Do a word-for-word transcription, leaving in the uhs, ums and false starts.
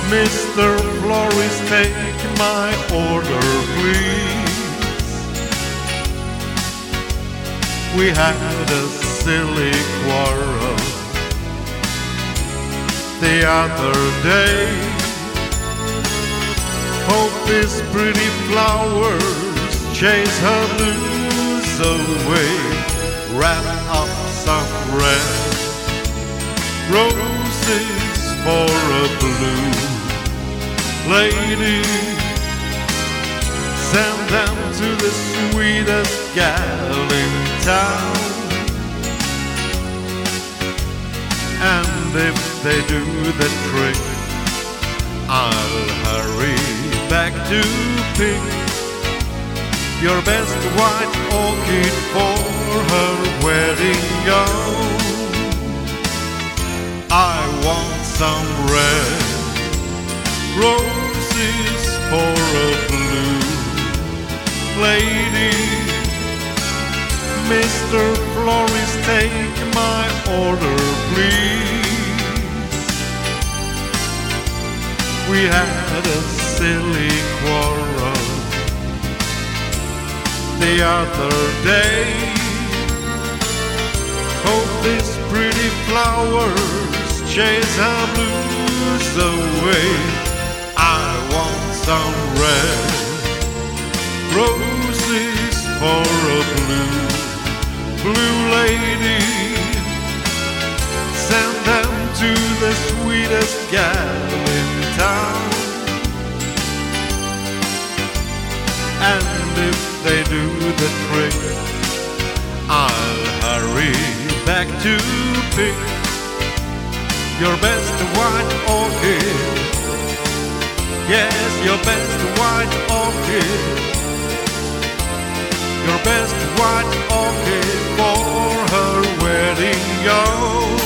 Mister Florist, take my order, please. We had a silly quarrel the other day. Hope these pretty flowers chase her blues away. Wrap up some red roses for a blue lady. Send them to the sweetest gal in town. And if they do the trick, I'll hurry back to pick your best white orchid for her wedding gown. I want some red roses for a blue lady. Mister Florist, take my order, please. We had a silly quarrel the other day. Hope these pretty flowers chase her blues away. I want some red roses for a blue, blue lady. Send them to the sweetest gal in town. And if they do the trick, I'll hurry back to pick your best white orchid. Yes, your best white orchid. Your best white orchid for her wedding gown.